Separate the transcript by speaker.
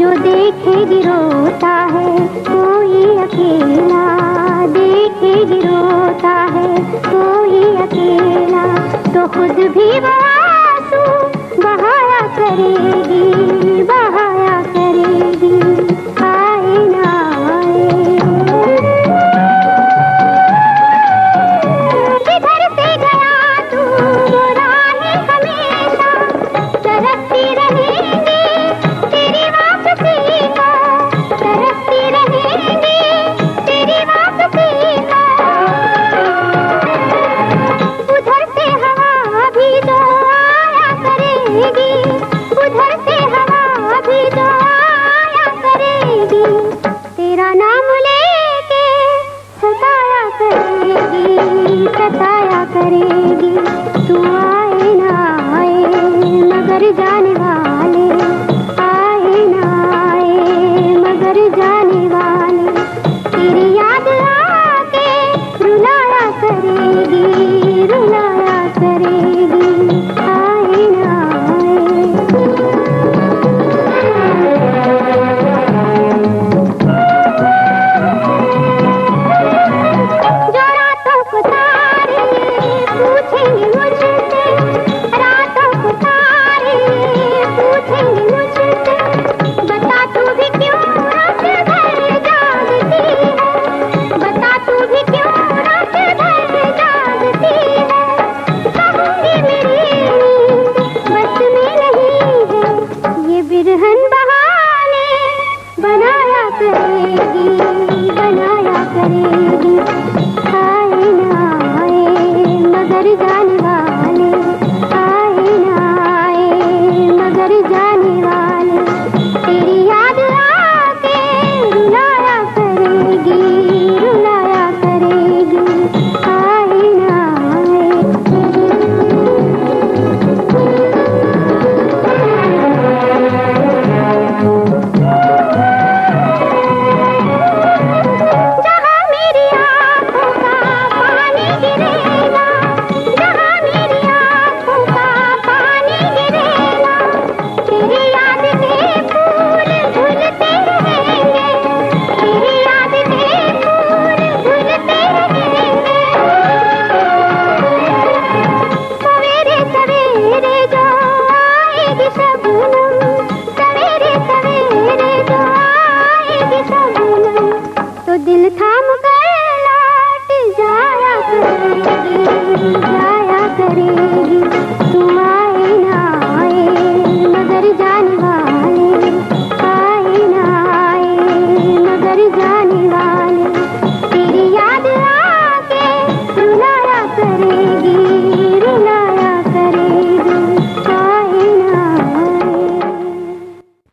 Speaker 1: देखेगी रोता है कोई अकेला, देखेगी रोता है कोई अकेला, तो खुद भी वो आंसू बहाया करेगी, बहाया करेगी, आए ना आए। किधर से गया तू वो राहें हमेशा तरसती रहेंगी तेरी वापसी को, तरसती रहेंगी तेरी वापसी को। उधर से हवा भी तो आया करेगी, उधर से हवा भी तो आया करेगी, तेरा नाम लेके सताया करेगी, सताया करेगी, तू आए ना आए मगर जा